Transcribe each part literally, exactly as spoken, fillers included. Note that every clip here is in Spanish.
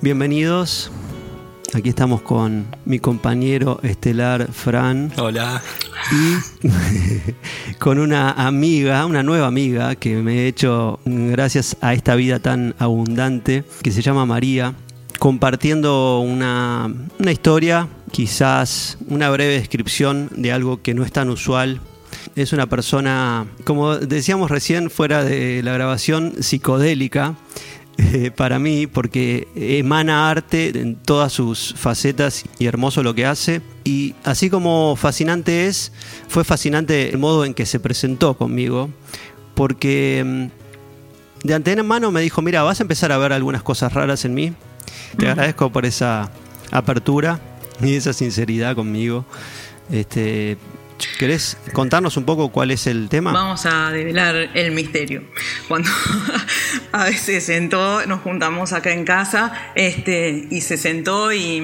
Bienvenidos. Aquí estamos con mi compañero estelar Fran. Hola. Y con una amiga, una nueva amiga que me he hecho gracias a esta vida tan abundante, que se llama María, compartiendo una, una historia, quizás una breve descripción de algo que no es tan usual. Es una persona, como decíamos recién fuera de la grabación, psicodélica. Eh, para mí, porque emana arte en todas sus facetas y hermoso lo que hace. Y así como fascinante es, fue fascinante el modo en que se presentó conmigo, porque de antemano me dijo: mira, vas a empezar a ver algunas cosas raras en mí. Te uh-huh. agradezco por esa apertura y esa sinceridad conmigo. Este... ¿Querés contarnos un poco cuál es el tema? Vamos a develar el misterio. Cuando a veces sentó, nos juntamos acá en casa, este, y se sentó y,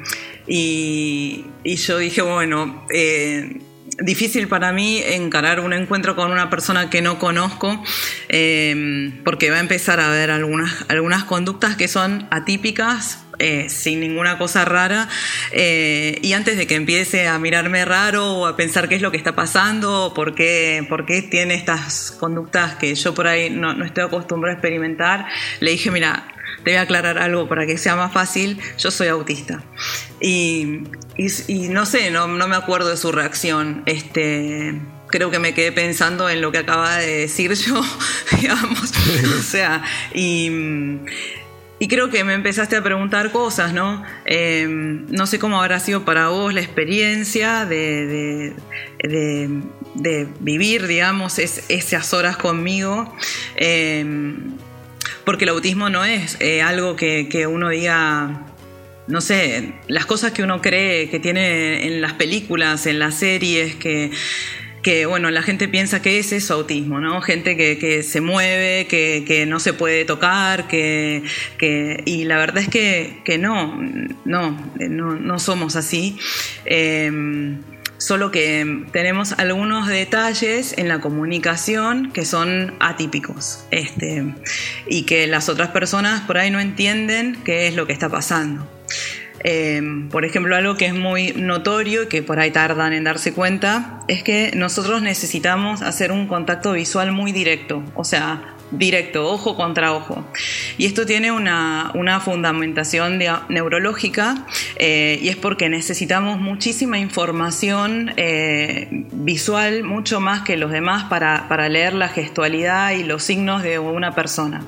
y, y yo dije, bueno, eh, difícil para mí encarar un encuentro con una persona que no conozco, eh, porque va a empezar a ver algunas, algunas conductas que son atípicas, Eh, sin ninguna cosa rara, eh, y antes de que empiece a mirarme raro o a pensar qué es lo que está pasando o por qué, por qué tiene estas conductas que yo por ahí no, no estoy acostumbrado a experimentar, le dije: mira, te voy a aclarar algo para que sea más fácil, yo soy autista. Y, y, y no sé, no, no me acuerdo de su reacción. Este... Creo que me quedé pensando en lo que acaba de decir yo, digamos, o sea, y... Y creo que me empezaste a preguntar cosas, ¿no? Eh, no sé cómo habrá sido para vos la experiencia de, de, de, de vivir, digamos, es, esas horas conmigo. Eh, porque el autismo no es eh, algo que, que uno diga... No sé, las cosas que uno cree que tiene en las películas, en las series, que... que bueno, la gente piensa que es eso autismo, ¿no? Gente que, que se mueve, que, que no se puede tocar, que, que y la verdad es que, que no, no, no, no somos así. Eh, solo que tenemos algunos detalles en la comunicación que son atípicos, este, y que las otras personas por ahí no entienden qué es lo que está pasando. Eh, por ejemplo, algo que es muy notorio y que por ahí tardan en darse cuenta es que nosotros necesitamos hacer un contacto visual muy directo, o sea, directo, ojo contra ojo. Y esto tiene una, una fundamentación de, neurológica, eh, y es porque necesitamos muchísima información eh, visual, mucho más que los demás, para, para leer la gestualidad y los signos de una persona.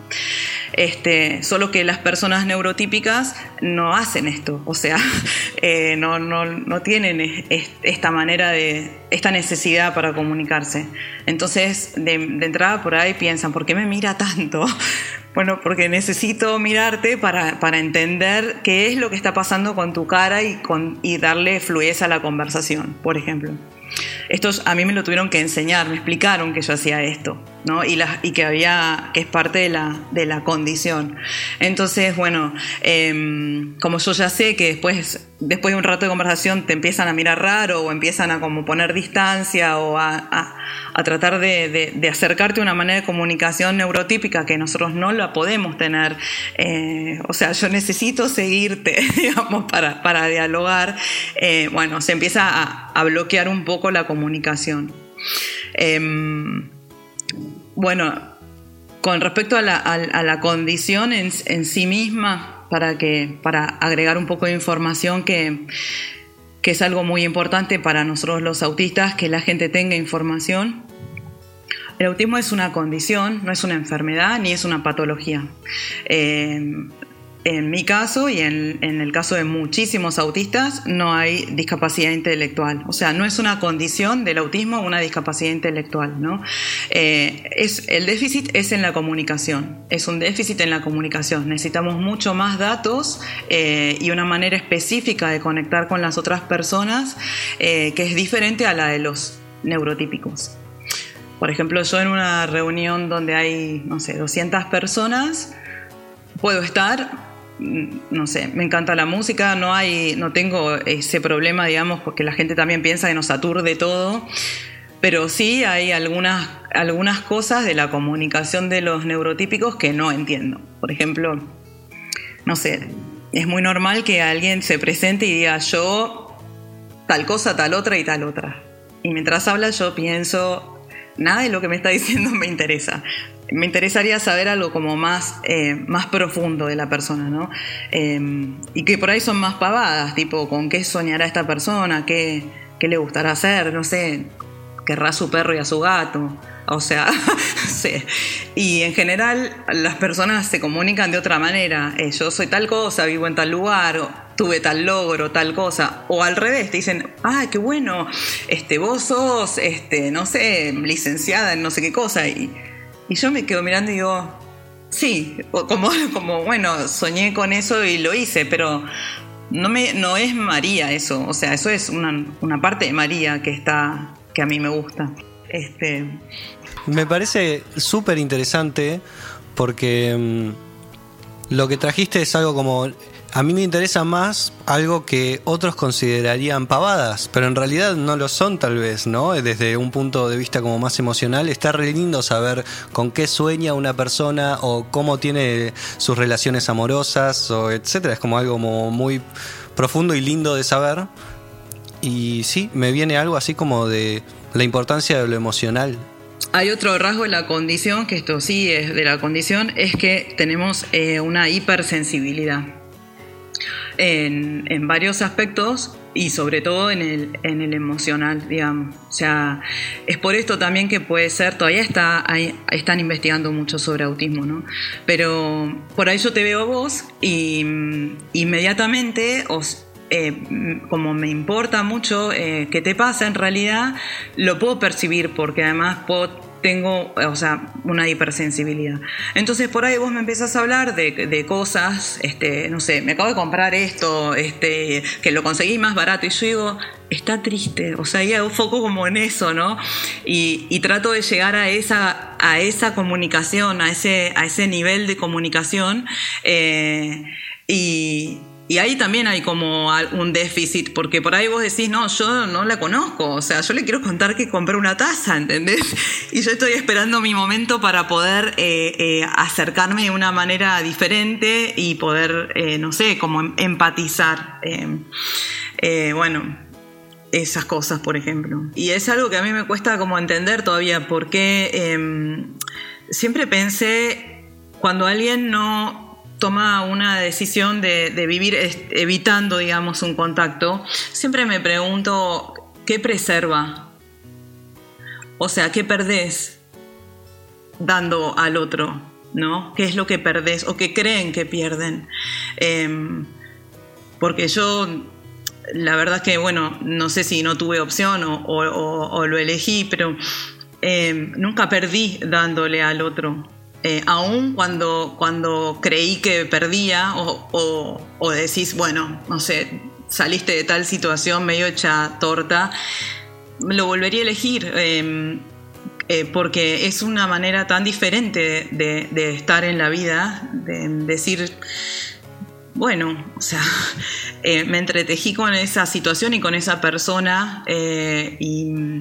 Este, solo que las personas neurotípicas no hacen esto, o sea, eh, no, no, no tienen es, esta manera de, esta necesidad para comunicarse. Entonces, de, de entrada por ahí piensan: ¿por qué me mira tanto? Bueno, porque necesito mirarte para, para entender qué es lo que está pasando con tu cara y, con, y darle fluidez a la conversación, por ejemplo. Estos a mí me lo tuvieron que enseñar, me explicaron que yo hacía esto, ¿no? Y, la, y que había, que es parte de la, de la condición. Entonces, bueno, eh, como yo ya sé que después, después de un rato de conversación te empiezan a mirar raro o empiezan a como poner distancia o a, a, a tratar de, de, de acercarte a una manera de comunicación neurotípica que nosotros no la podemos tener. Eh, o sea, yo necesito seguirte, digamos, para, para dialogar. Eh, bueno, se empieza a, a bloquear un poco la comunicación. Eh, bueno, con respecto a la, a, a la condición en, en sí misma, para, que, para agregar un poco de información que, que es algo muy importante para nosotros los autistas, que la gente tenga información. El autismo es una condición, no es una enfermedad ni es una patología. Eh, En mi caso y en, en el caso de muchísimos autistas no hay discapacidad intelectual. O sea, no es una condición del autismo una discapacidad intelectual, ¿no? Eh, es, el déficit es en la comunicación. Es un déficit en la comunicación. Necesitamos mucho más datos eh, y una manera específica de conectar con las otras personas eh, que es diferente a la de los neurotípicos. Por ejemplo, yo en una reunión donde hay, no sé, doscientas personas, puedo estar... no sé, me encanta la música, no hay, no tengo ese problema, digamos, porque la gente también piensa que nos aturde todo, pero sí hay algunas, algunas cosas de la comunicación de los neurotípicos que no entiendo. Por ejemplo, no sé, es muy normal que alguien se presente y diga yo tal cosa, tal otra y tal otra. Y mientras habla yo pienso, nada de lo que me está diciendo me interesa. Me interesaría saber algo como más, eh, más profundo de la persona, ¿no? Eh, y que por ahí son más pavadas, tipo, ¿con qué soñará esta persona? ¿Qué, qué le gustará hacer? No sé, querrá a su perro y a su gato. O sea, sí. Y en general las personas se comunican de otra manera. Eh, yo soy tal cosa, vivo en tal lugar, tuve tal logro, tal cosa. O al revés, te dicen, ah, qué bueno, este, vos sos, este, no sé, licenciada en no sé qué cosa. Y, y yo me quedo mirando y digo, sí, como, como bueno, soñé con eso y lo hice, pero no, me, no es María eso. O sea, eso es una, una parte de María que, está, que a mí me gusta. Este... Me parece súper interesante porque mmm, lo que trajiste es algo como... A mí me interesa más algo que otros considerarían pavadas, pero en realidad no lo son tal vez, ¿no? Desde un punto de vista como más emocional, está re lindo saber con qué sueña una persona o cómo tiene sus relaciones amorosas, o etcétera. Es como algo como muy profundo y lindo de saber. Y sí, me viene algo así como de la importancia de lo emocional. Hay otro rasgo de la condición, que esto sí es de la condición, es que tenemos eh, una hipersensibilidad en, en varios aspectos y sobre todo en el, en el emocional, digamos. O sea, es por esto también que puede ser, todavía está, hay, están investigando mucho sobre autismo, ¿no? Pero por ahí yo te veo a vos y inmediatamente os Eh, como me importa mucho eh, qué te pasa, en realidad lo puedo percibir porque además puedo, tengo o sea, una hipersensibilidad. Entonces por ahí vos me empiezas a hablar de, de cosas, este, no sé, me acabo de comprar esto, este, que lo conseguí más barato y yo digo, está triste, o sea, y hago foco como en eso, ¿no? Y, y trato de llegar a esa, a esa comunicación, a ese, a ese nivel de comunicación eh, y Y ahí también hay como un déficit, porque por ahí vos decís, no, yo no la conozco, o sea, yo le quiero contar que compré una taza, ¿entendés? Y yo estoy esperando mi momento para poder eh, eh, acercarme de una manera diferente y poder, eh, no sé, como empatizar. Eh, eh, bueno, esas cosas, por ejemplo. Y es algo que a mí me cuesta como entender todavía, porque eh, siempre pensé, cuando alguien no toma una decisión de, de vivir evitando, digamos, un contacto, siempre me pregunto, ¿qué preserva? O sea, ¿qué perdés dando al otro? ¿No? ¿Qué es lo que perdés o qué creen que pierden? Eh, porque yo, la verdad es que, bueno, no sé si no tuve opción o, o, o, o lo elegí, pero eh, nunca perdí dándole al otro. Eh, aún cuando, cuando creí que perdía o, o, o decís, bueno, no sé, saliste de tal situación medio hecha torta, lo volvería a elegir eh, eh, porque es una manera tan diferente de, de estar en la vida, de decir, bueno, o sea, eh, me entretejí con esa situación y con esa persona eh, y...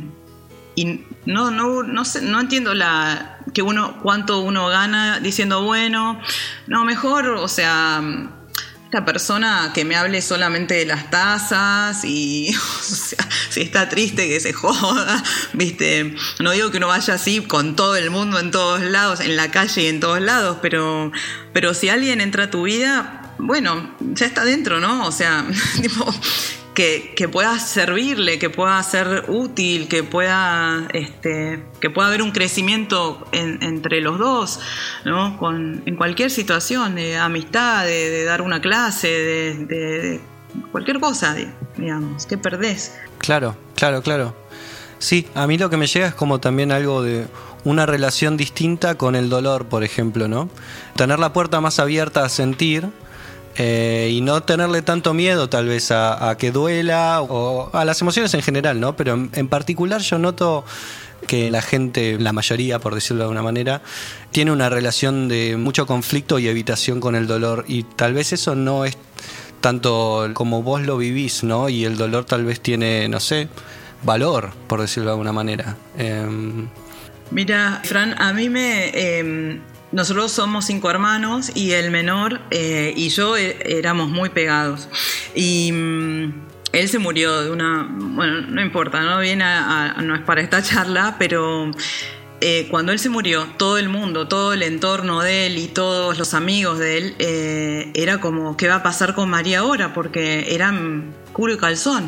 Y no, no, no, sé, no entiendo la, que uno, cuánto uno gana diciendo, bueno, no, mejor, o sea, esta persona que me hable solamente de las tazas y, o sea, si está triste que se joda, ¿viste? No digo que uno vaya así con todo el mundo en todos lados, en la calle y en todos lados, pero, pero si alguien entra a tu vida, bueno, ya está dentro, ¿no? O sea, tipo... Que, que pueda servirle, que pueda ser útil, que pueda, este, que pueda haber un crecimiento en, entre los dos, ¿no? Con, en cualquier situación, de amistad, de, de dar una clase, de, de, de cualquier cosa, digamos, ¿qué perdés? Claro, claro, claro. Sí, a mí lo que me llega es como también algo de una relación distinta con el dolor, por ejemplo, ¿no? Tener la puerta más abierta a sentir. Eh, y no tenerle tanto miedo tal vez a, a que duela o a las emociones en general, ¿no? Pero en, en particular yo noto que la gente, la mayoría por decirlo de alguna manera, tiene una relación de mucho conflicto y evitación con el dolor, y tal vez eso no es tanto como vos lo vivís, ¿no? Y el dolor tal vez tiene, no sé, valor, por decirlo de alguna manera. Eh... Mira, Fran, a mí me... Eh... nosotros somos cinco hermanos y el menor eh, y yo eh, éramos muy pegados. Y mm, él se murió de una... Bueno, no importa, no viene a, a, no es para esta charla, pero... Eh, cuando él se murió, todo el mundo, todo el entorno de él y todos los amigos de él, eh, era como, ¿qué va a pasar con María ahora? Porque eran culo y calzón.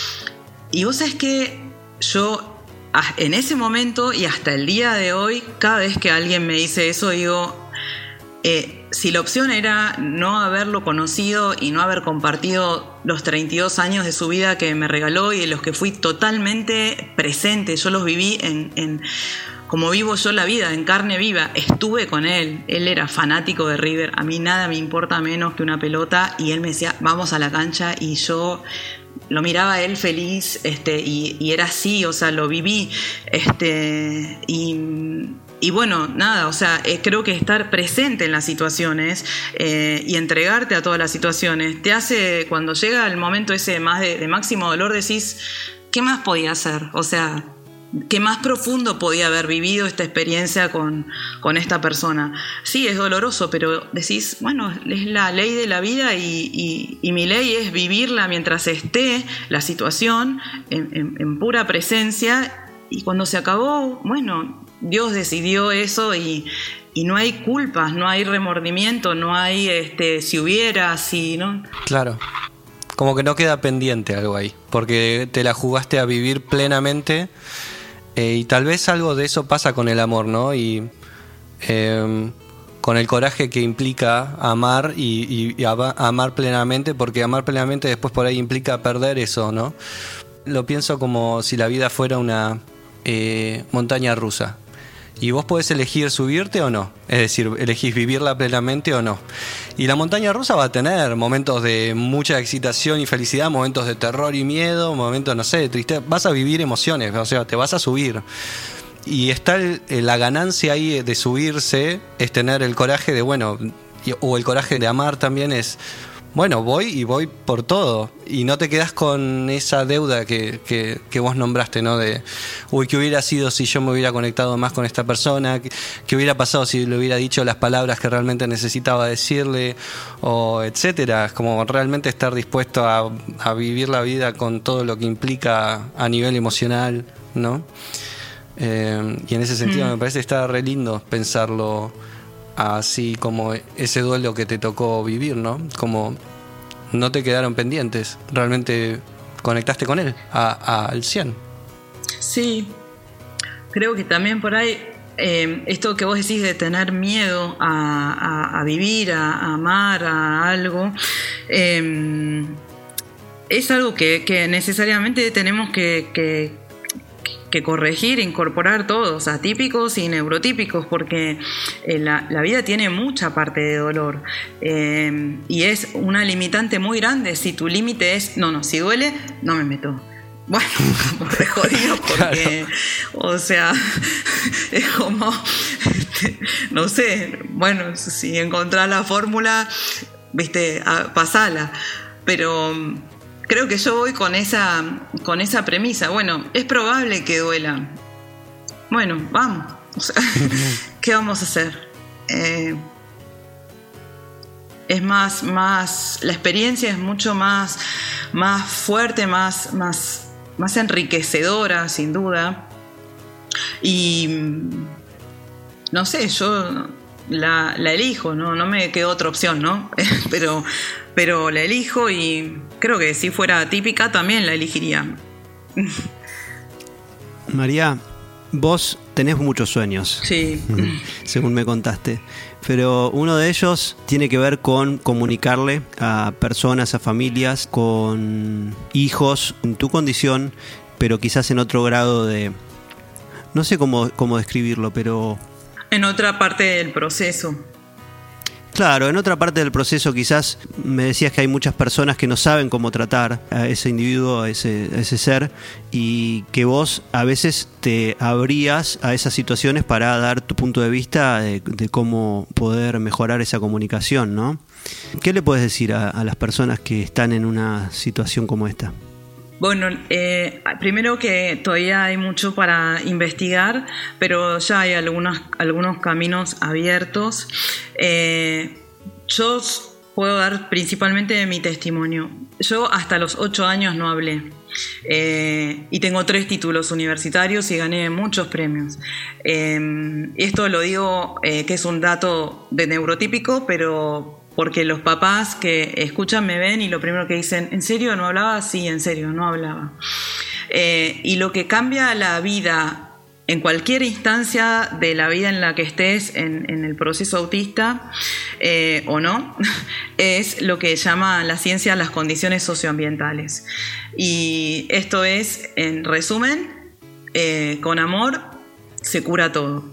Y vos sabés que yo, en ese momento y hasta el día de hoy, cada vez que alguien me dice eso, digo, eh, si la opción era no haberlo conocido y no haber compartido los treinta y dos años de su vida que me regaló y de los que fui totalmente presente, yo los viví en... en como vivo yo la vida, en carne viva, estuve con él, él era fanático de River, a mí nada me importa menos que una pelota, y él me decía, vamos a la cancha, y yo lo miraba a él feliz, este, y, y era así, o sea, lo viví, este, y, y bueno, nada, o sea, eh, creo que estar presente en las situaciones eh, y entregarte a todas las situaciones, te hace, cuando llega el momento ese más de, de máximo dolor, decís, ¿qué más podía hacer? O sea, ¿qué más profundo podía haber vivido esta experiencia con, con esta persona? Sí, es doloroso, pero decís, bueno, es la ley de la vida y, y, y mi ley es vivirla mientras esté la situación en, en, en pura presencia, y cuando se acabó, bueno, Dios decidió eso y, y no hay culpas, no hay remordimiento, no hay este, si hubiera, si no. Claro. Como que no queda pendiente algo ahí, porque te la jugaste a vivir plenamente. Eh, y tal vez algo de eso pasa con el amor, ¿no? Y eh, con el coraje que implica amar y, y, y ama, amar plenamente, porque amar plenamente después por ahí implica perder eso, ¿no? Lo pienso como si la vida fuera una eh, montaña rusa. Y vos podés elegir subirte o no. Es decir, elegís vivirla plenamente o no. Y la montaña rusa va a tener momentos de mucha excitación y felicidad, momentos de terror y miedo, momentos, no sé, de tristeza. Vas a vivir emociones, o sea, te vas a subir. Y está el, la ganancia ahí de subirse, es tener el coraje de, bueno, o el coraje de amar también es... Bueno, voy y voy por todo. Y no te quedás con esa deuda que, que, que vos nombraste, ¿no? De, uy, ¿qué hubiera sido si yo me hubiera conectado más con esta persona? ¿Qué, qué hubiera pasado si le hubiera dicho las palabras que realmente necesitaba decirle? O etcétera. Es como realmente estar dispuesto a, a vivir la vida con todo lo que implica a nivel emocional, ¿no? Eh, y en ese sentido mm. me parece que está re lindo pensarlo así, como ese duelo que te tocó vivir, ¿no? Como no te quedaron pendientes, realmente conectaste con él a, a, al cien. Sí, creo que también por ahí eh, esto que vos decís de tener miedo a, a, a vivir, a, a amar, a algo, eh, es algo que, que necesariamente tenemos que, que que corregir, incorporar todos, atípicos y neurotípicos, porque eh, la, la vida tiene mucha parte de dolor eh, y es una limitante muy grande. Si tu límite es, no, no, si duele, no me meto. Bueno, como re jodido, porque, claro. O sea, es como, este, no sé, bueno, si encontrás la fórmula, viste, a, pasala, pero... Creo que yo voy con esa, con esa premisa. Bueno, es probable que duela. Bueno, vamos. O sea, ¿qué vamos a hacer? Eh, es más, más, la experiencia es mucho más, más fuerte, más, más, más enriquecedora, sin duda. Y no sé, yo la, la elijo, ¿no? No me quedó otra opción, ¿no? pero, pero la elijo y creo que si fuera atípica también la elegiría. María, vos tenés muchos sueños. Sí. Según me contaste. Pero uno de ellos tiene que ver con comunicarle a personas, a familias, con hijos, en tu condición, pero quizás en otro grado de... No sé cómo, cómo describirlo, pero... En otra parte del proceso. Claro, en otra parte del proceso quizás me decías que hay muchas personas que no saben cómo tratar a ese individuo, a ese, a ese ser, y que vos a veces te abrías a esas situaciones para dar tu punto de vista de, de cómo poder mejorar esa comunicación, ¿no? ¿Qué le puedes decir a, a las personas que están en una situación como esta? Bueno, eh, primero que todavía hay mucho para investigar, pero ya hay algunos, algunos caminos abiertos. Eh, yo puedo dar principalmente mi testimonio. Yo hasta los ocho años no hablé. Eh, y tengo tres títulos universitarios y gané muchos premios. Eh, esto lo digo eh, que es un dato de neurotípico, pero porque los papás que escuchan me ven y lo primero que dicen, ¿en serio no hablaba? Sí, en serio, no hablaba. Eh, y lo que cambia la vida en cualquier instancia de la vida en la que estés en, en el proceso autista eh, o no, es lo que llama la ciencia las condiciones socioambientales. Y esto es, en resumen, eh, con amor se cura todo.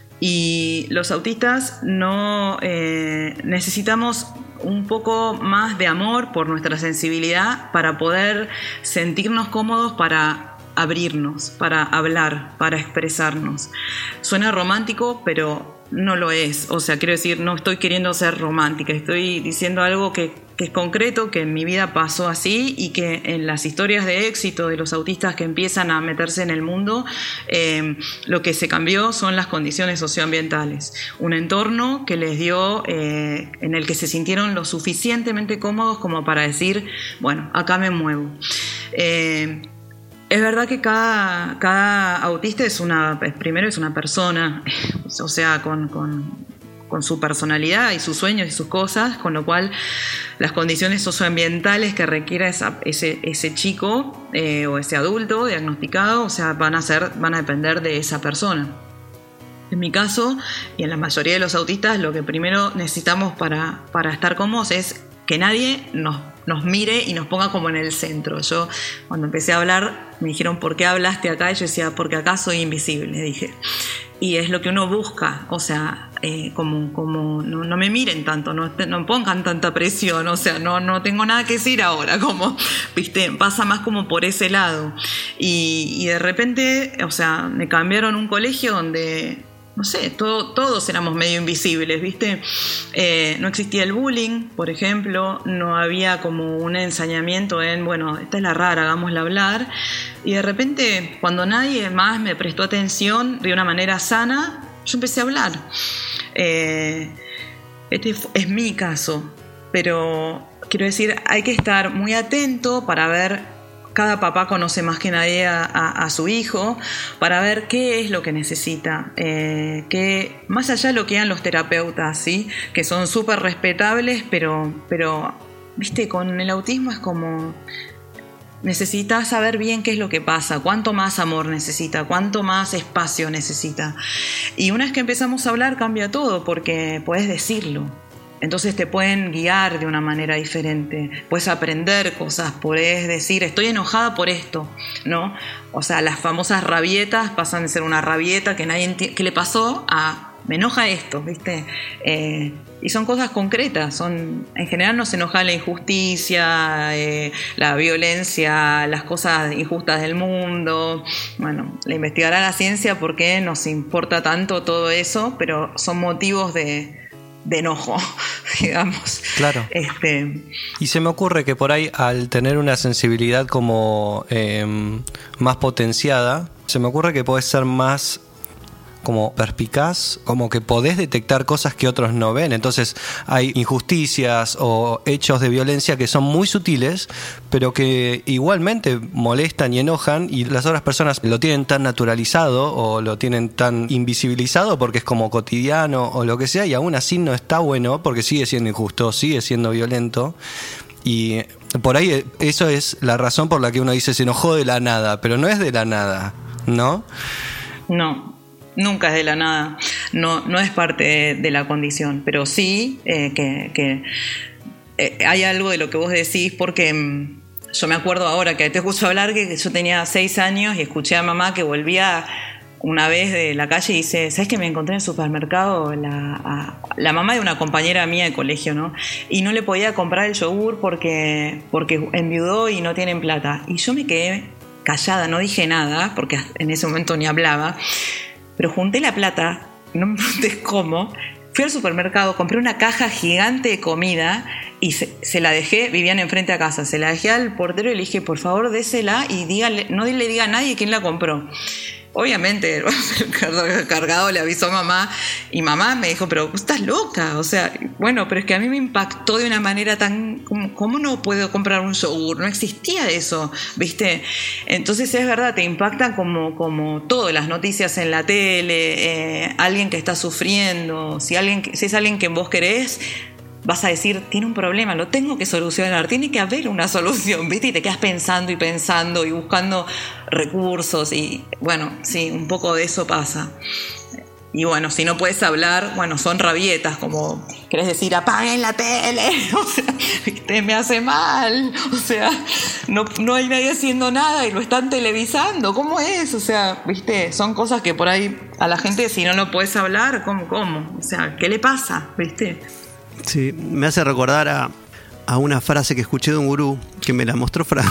Y los autistas no eh, necesitamos un poco más de amor por nuestra sensibilidad para poder sentirnos cómodos para abrirnos, para hablar, para expresarnos. Suena romántico, pero no lo es. O sea, quiero decir, no estoy queriendo ser romántica, estoy diciendo algo que, que es concreto, que en mi vida pasó así y que en las historias de éxito de los autistas que empiezan a meterse en el mundo, eh, lo que se cambió son las condiciones socioambientales. Un entorno que les dio, eh, en el que se sintieron lo suficientemente cómodos como para decir, bueno, acá me muevo. Eh, Es verdad que cada, cada autista es una, primero es una persona, o sea, con, con, con su personalidad y sus sueños y sus cosas, con lo cual las condiciones socioambientales que requiera esa, ese, ese chico eh, o ese adulto diagnosticado, o sea, van a ser, van a depender de esa persona. En mi caso, y en la mayoría de los autistas, lo que primero necesitamos para, para estar cómodos es que nadie nos, nos mire y nos ponga como en el centro. Yo, cuando empecé a hablar, me dijeron, ¿por qué hablaste acá? Y yo decía, porque acá soy invisible, dije. Y es lo que uno busca, o sea, eh, como, como no, no me miren tanto, no, no pongan tanta presión, o sea, no, no tengo nada que decir ahora, como, viste, pasa más como por ese lado. Y, y de repente, o sea, me cambiaron un colegio donde, no sé, todo, todos éramos medio invisibles, ¿viste? Eh, no existía el bullying, por ejemplo, no había como un ensañamiento en, bueno, esta es la rara, hagámosla hablar. Y de repente, cuando nadie más me prestó atención de una manera sana, yo empecé a hablar. Eh, este es mi caso, pero quiero decir, hay que estar muy atento para ver. Cada papá conoce más que nadie a, a, a su hijo para ver qué es lo que necesita, eh, que más allá de lo que hagan los terapeutas, ¿sí? Que son súper respetables, pero, pero, viste, con el autismo es como necesitas saber bien qué es lo que pasa, cuánto más amor necesita, cuánto más espacio necesita. Y una vez que empezamos a hablar cambia todo porque puedes decirlo. Entonces te pueden guiar de una manera diferente, puedes aprender cosas, puedes decir, estoy enojada por esto, ¿no? O sea, las famosas rabietas pasan de ser una rabieta que nadie entiende, ¿qué le pasó? A, me enoja esto, ¿viste? Eh, y son cosas concretas, son, en general nos enoja la injusticia, eh, la violencia, las cosas injustas del mundo. Bueno, la investigará la ciencia por qué nos importa tanto todo eso, pero son motivos de... de enojo, digamos. Claro. Este... Y se me ocurre que por ahí, al tener una sensibilidad como eh, más potenciada, se me ocurre que podés ser más como perspicaz, como que podés detectar cosas que otros no ven. Entonces hay injusticias o hechos de violencia que son muy sutiles, pero que igualmente molestan y enojan, y las otras personas lo tienen tan naturalizado o lo tienen tan invisibilizado porque es como cotidiano o lo que sea, y aún así no está bueno porque sigue siendo injusto, sigue siendo violento. Y por ahí eso es la razón por la que uno dice se enojó de la nada, pero no es de la nada, ¿no? No. Nunca es de la nada, no, no es parte de, de la condición, pero sí eh, que, que eh, hay algo de lo que vos decís, porque mmm, yo me acuerdo ahora que te escucho hablar que yo tenía seis años y escuché a mamá que volvía una vez de la calle y dice, ¿sabes que me encontré en el supermercado la, a, la mamá de una compañera mía de colegio, ¿no? Y no le podía comprar el yogur porque, porque enviudó y no tienen plata. Y yo me quedé callada, no dije nada, porque en ese momento ni hablaba. Pero junté la plata, no me preguntes cómo, fui al supermercado, compré una caja gigante de comida y se, se la dejé, vivían enfrente a casa, se la dejé al portero y le dije, por favor, désela y dígale, no le diga a nadie quién la compró. Obviamente, el cargado le avisó a mamá y mamá me dijo, pero estás loca, o sea, bueno, pero es que a mí me impactó de una manera tan, como, ¿cómo no puedo comprar un yogur? No existía eso, ¿viste? Entonces es verdad, te impactan como, como todo, las noticias en la tele, eh, alguien que está sufriendo, si, alguien, si es alguien que vos querés, vas a decir, tiene un problema, lo tengo que solucionar, tiene que haber una solución, ¿viste? Y te quedas pensando y pensando y buscando recursos y, bueno, sí, un poco de eso pasa. Y bueno, si no puedes hablar, bueno, son rabietas, como, querés decir, apaguen la tele, o sea, ¿viste? Me hace mal, o sea, no, no hay nadie haciendo nada y lo están televisando, ¿cómo es? O sea, ¿viste? Son cosas que por ahí a la gente, si no lo puedes hablar, ¿cómo? ¿Cómo? O sea, ¿qué le pasa? ¿Viste? Sí, me hace recordar a, a una frase que escuché de un gurú que me la mostró Fran.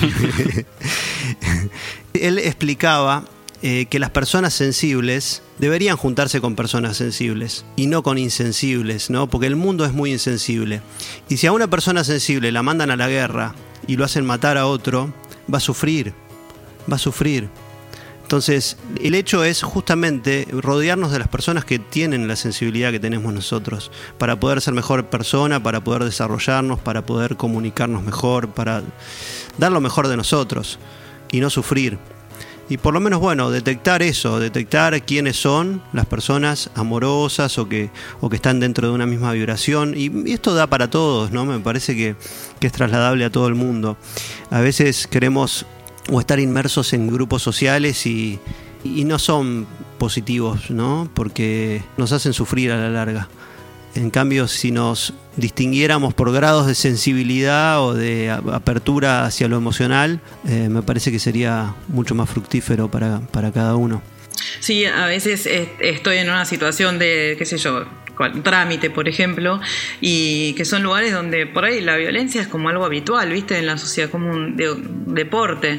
Él explicaba eh, que las personas sensibles deberían juntarse con personas sensibles y no con insensibles, ¿no? Porque el mundo es muy insensible. Y si a una persona sensible la mandan a la guerra y lo hacen matar a otro, va a sufrir, va a sufrir. Entonces, el hecho es justamente rodearnos de las personas que tienen la sensibilidad que tenemos nosotros, para poder ser mejor persona, para poder desarrollarnos, para poder comunicarnos mejor, para dar lo mejor de nosotros y no sufrir. Y por lo menos, bueno, detectar eso, detectar quiénes son las personas amorosas o que, o que están dentro de una misma vibración. Y esto da para todos, ¿no? Me parece que, que es trasladable a todo el mundo. A veces queremos o estar inmersos en grupos sociales y, y no son positivos, ¿no? Porque nos hacen sufrir a la larga. En cambio, si nos distinguiéramos por grados de sensibilidad o de apertura hacia lo emocional, eh, me parece que sería mucho más fructífero para, para cada uno. Sí, a veces estoy en una situación de, qué sé yo, con trámite, por ejemplo, y que son lugares donde por ahí la violencia es como algo habitual, ¿viste? En la sociedad, como un, de, un deporte.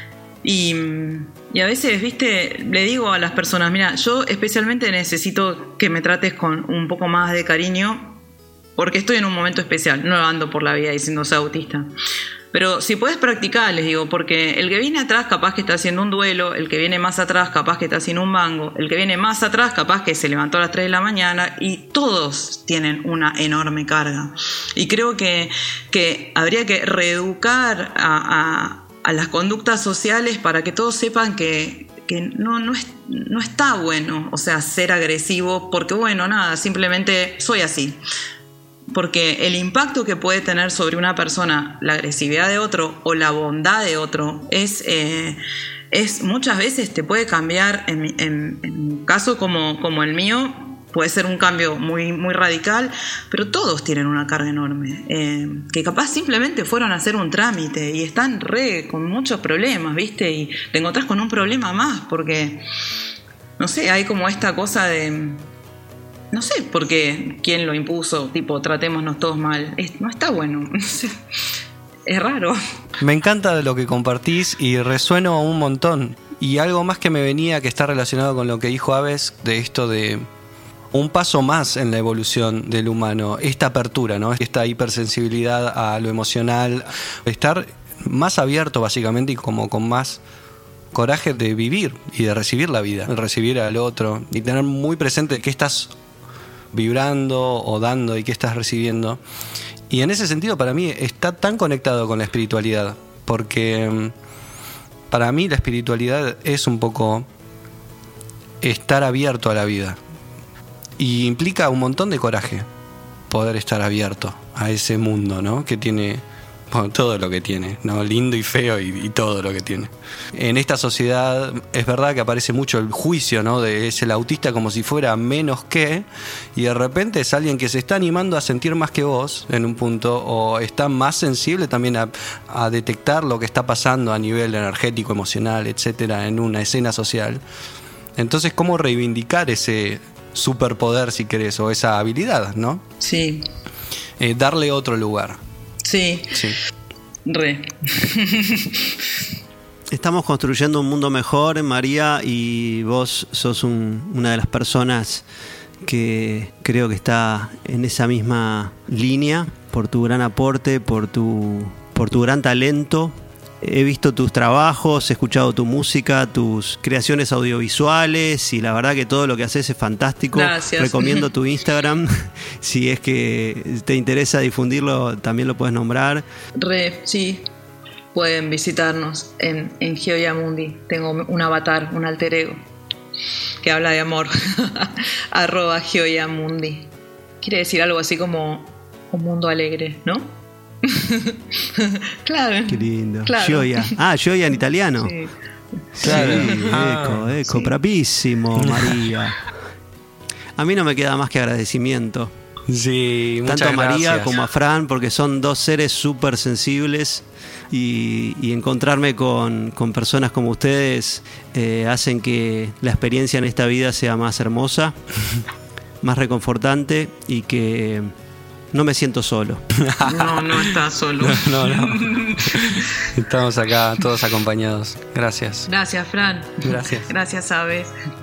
Y, y a veces, ¿viste? Le digo a las personas, mira, yo especialmente necesito que me trates con un poco más de cariño porque estoy en un momento especial, no ando por la vida diciendo soy autista. Pero si puedes practicar, les digo, porque el que viene atrás capaz que está haciendo un duelo, el que viene más atrás capaz que está haciendo un mango, el que viene más atrás capaz que se levantó a las tres de la mañana y todos tienen una enorme carga. Y creo que, que habría que reeducar a, a, a las conductas sociales para que todos sepan que, que no, no, es, no está bueno, o sea, ser agresivo, porque bueno, nada, simplemente soy así. Porque el impacto que puede tener sobre una persona la agresividad de otro o la bondad de otro es, eh, es muchas veces te puede cambiar, en, en, en un caso como, como el mío, puede ser un cambio muy, muy radical, pero todos tienen una carga enorme, eh, que capaz simplemente fueron a hacer un trámite y están re con muchos problemas, ¿viste? Y te encontrás con un problema más porque, no sé, hay como esta cosa de... No sé por qué, quién lo impuso, tipo, tratémonos todos mal. Es, no está bueno. Es raro. Me encanta lo que compartís y resueno un montón. Y algo más que me venía que está relacionado con lo que dijo Aves, de esto de un paso más en la evolución del humano. Esta apertura, ¿no? Esta hipersensibilidad a lo emocional. Estar más abierto, básicamente, y como con más coraje de vivir y de recibir la vida, de recibir al otro. Y tener muy presente que estás vibrando o dando y qué estás recibiendo. Y en ese sentido para mí está tan conectado con la espiritualidad, porque para mí la espiritualidad es un poco estar abierto a la vida y implica un montón de coraje poder estar abierto a ese mundo, ¿no? Que tiene, bueno, todo lo que tiene, ¿no? Lindo y feo y, y todo lo que tiene. En esta sociedad es verdad que aparece mucho el juicio, ¿no? De es el autista como si fuera menos que, y de repente es alguien que se está animando a sentir más que vos en un punto, o está más sensible también a, a detectar lo que está pasando a nivel energético, emocional, etcétera, en una escena social. Entonces, ¿cómo reivindicar ese superpoder, si querés, o esa habilidad, ¿no? Sí. Eh, darle otro lugar. Sí, sí. Re. Estamos construyendo un mundo mejor, María, y vos sos un, una de las personas que creo que está en esa misma línea. por tu gran aporte, por tu, por tu gran talento. He visto tus trabajos, he escuchado tu música, tus creaciones audiovisuales y la verdad que todo lo que haces es fantástico. Gracias. Recomiendo tu Instagram. Si es que te interesa difundirlo, también lo puedes nombrar. Re, sí. Pueden visitarnos en, en Gioia Mundi. Tengo un avatar, un alter ego que habla de amor. Arroba Gioia Mundi. Quiere decir algo así como un mundo alegre, ¿no? Claro. Qué lindo. Claro. Gioia. Ah, Gioia en italiano. Sí. Claro. Sí. Ah, eco, eco, sí. bravísimo, María. A mí no me queda más que agradecimiento. Sí, muchas Tanto a María gracias. como a Fran, porque son dos seres súper sensibles y, y encontrarme con, con personas como ustedes eh, hacen que la experiencia en esta vida sea más hermosa, más reconfortante y que no me siento solo. No, no estás solo. No, no. Estamos acá todos acompañados. Gracias. Gracias, Fran. Gracias. Gracias, Aves.